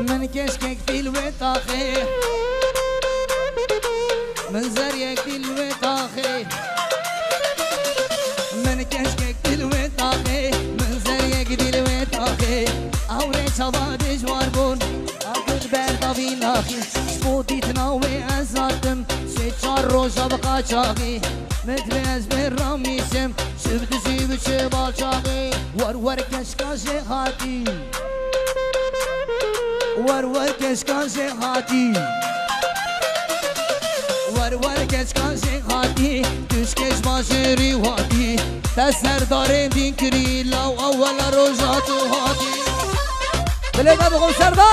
من كشكك في الوطاخي من زريك في الوطاخي من كشكك في الوطاخي من زريك في الوطاخي أوري شباد جواربون أكل بردابي ناخي سبوتي تناوي أزارتم شار روشا بقى شاقي متباز بالرميسم شبت زيب شبال شاقي ور كشكاشي هاتي ور كشكاشي هاتي ور كشكاشي هاتي تشكش باشري هاتي تسر دارين دين كري لو أول روجات هاتي بلقى بقول سردار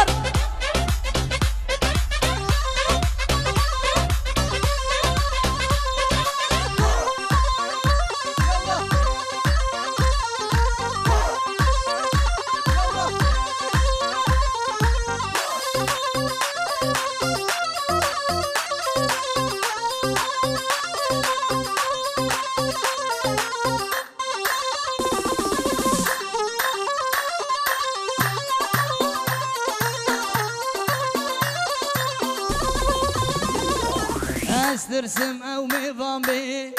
استرسم او ميضان بي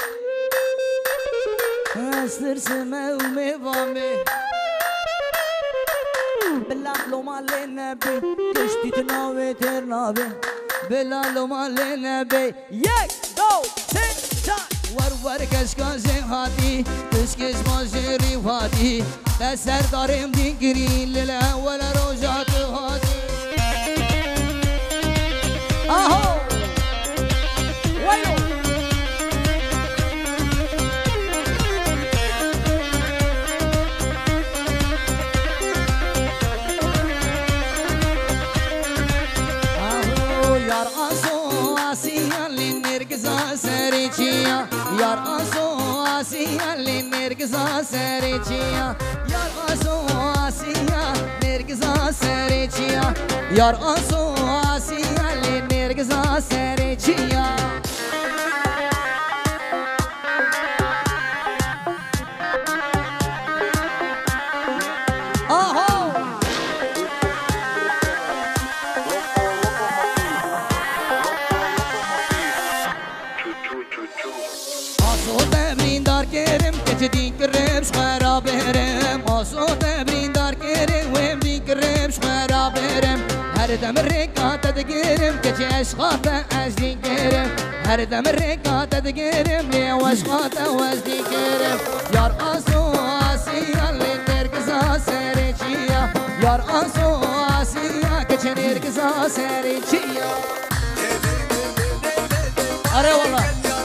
استرسم او ميضان بي بلالو مالي نبي كشتي تناوي ترنابي بلالو مالي نبي يك دو تن ور كشكاشي هاتي تشكش ماجري وهاتي تسر دارم دينكري للأول روجات هاتي اهو Yar aso asiyalle nergiza sericiya Yar aso asiyalle nergiza sericiya Yar aso asiya nergiza sericiya Yar aso asiyalle nergiza sericiya دين كريم شخرا بهرم أصوت برين دار كريم ويم دين كريم شخرا بهرم هر دم الرقات تقرم كتش أشخاطة أجدين كريم هر دم الرقات تقرم لي واشخاطة وأجدين كريم يار أصو آسيا اللي نرقصا سريجيا يار أصو آسيا كتش نرقصا سريجيا أري والله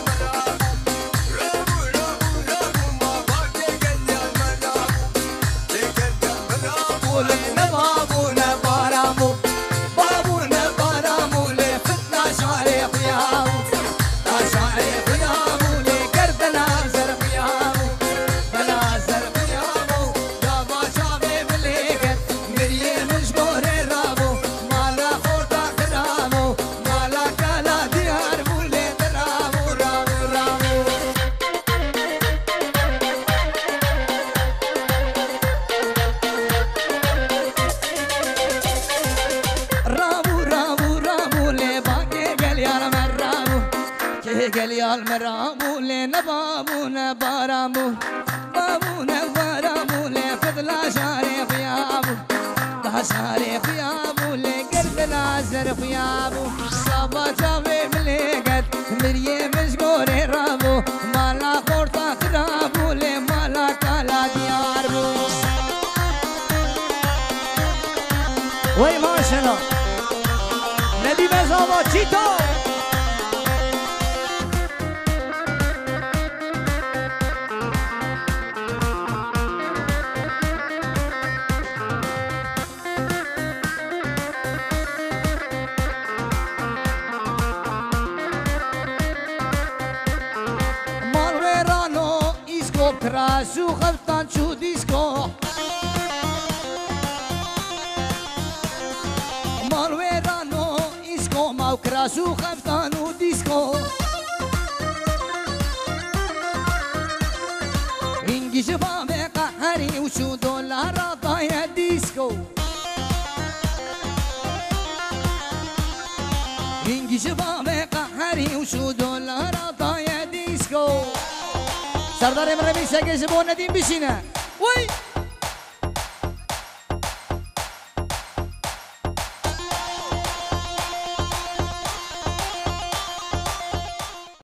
المرامو لنا بابونا بارامو بابونا بارامو لفضلا شاري خيابو لا شاري خيابو لقلبنا زر خيابو صابا جاوي مليقت مريم مشقوري رابو مالا خورتا خرابو لمالا كالا دياربو وي ما شاء الله نبي بزاما تشيتو Krashu khaltan chu disco Malverano isko mau krashu khaltan disco Ingi shbab qahari ushu dollar ataya disco هنگی جواب قهری و شو دلار آتای دیسکو سردار امرمی سگه جبو ندیم بشینه وی